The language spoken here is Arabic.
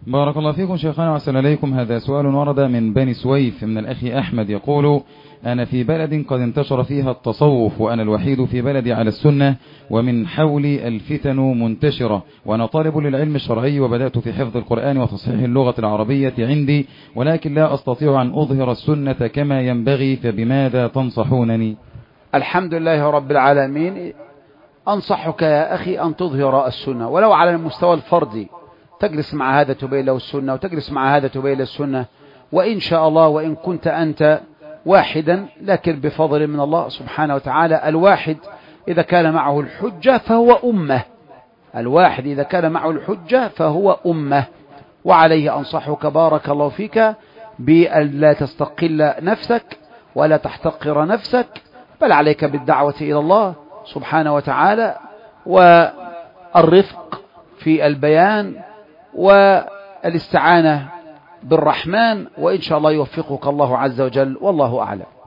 بارك الله فيكم شيخنا وأحسن إليكم. هذا سؤال ورد من بني سويف من الأخ أحمد يقول: أنا في بلد قد انتشر فيها التصوف، وأنا الوحيد في بلدي على السنة، ومن حولي الفتن منتشرة، وأنا طالب للعلم الشرعي، وبدأت في حفظ القرآن وتصحيح اللغة العربية عندي، ولكن لا أستطيع أن أظهر السنة كما ينبغي، فبماذا تنصحونني؟ الحمد لله رب العالمين. أنصحك يا أخي أن تظهر السنة ولو على المستوى الفردي، تجلس مع هذا تبين له السنة وتجلس مع هذا تبين له السنة، وإن شاء الله وإن كنت أنت واحدا، لكن بفضل من الله سبحانه وتعالى. الواحد إذا كان معه الحجة فهو أمة، الواحد إذا كان معه الحجة فهو أمة. وعليه أنصحك بارك الله فيك بأن لا تستقل نفسك ولا تحتقر نفسك، بل عليك بالدعوة إلى الله سبحانه وتعالى، والرفق في البيان والاستعانة بالرحمن، وإن شاء الله يوفقك الله عز وجل، والله أعلم.